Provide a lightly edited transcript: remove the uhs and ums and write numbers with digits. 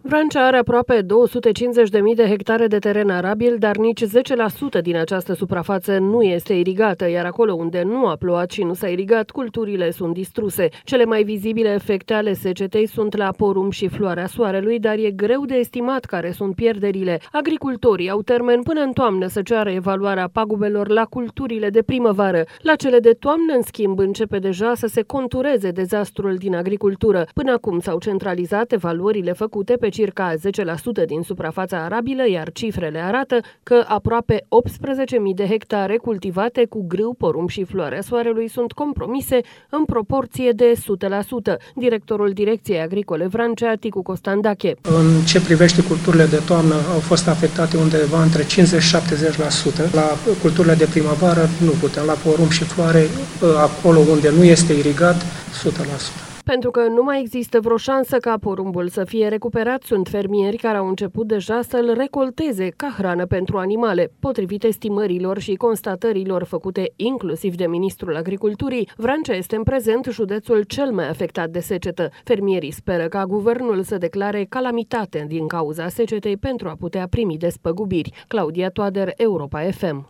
Vrancea are aproape 250.000 de hectare de teren arabil, dar nici 10% din această suprafață nu este irigată, iar acolo unde nu a plouat și nu s-a irigat, culturile sunt distruse. Cele mai vizibile efecte ale secetei sunt la porumb și floarea soarelui, dar e greu de estimat care sunt pierderile. Agricultorii au termen până în toamnă să ceară evaluarea pagubelor la culturile de primăvară. La cele de toamnă, în schimb, începe deja să se contureze dezastrul din agricultură. Până acum s-au centralizat evaluările făcute pe circa 10% din suprafața arabilă, iar cifrele arată că aproape 18.000 de hectare cultivate cu grâu, porumb și floarea soarelui sunt compromise în proporție de 100%. Directorul Direcției Agricole Vrancea, Ticu Costandache. În ce privește culturile de toamnă, au fost afectate undeva între 50-70%. La culturile de primăvară nu putem, la porumb și floare, acolo unde nu este irigat, 100%. Pentru că nu mai există vreo șansă ca porumbul să fie recuperat, sunt fermieri care au început deja să-l recolteze ca hrană pentru animale. Potrivit estimărilor și constatărilor făcute inclusiv de Ministrul Agriculturii, Vrancea este în prezent județul cel mai afectat de secetă. Fermierii speră ca guvernul să declare calamitate din cauza secetei pentru a putea primi despăgubiri. Claudia Toader, Europa FM.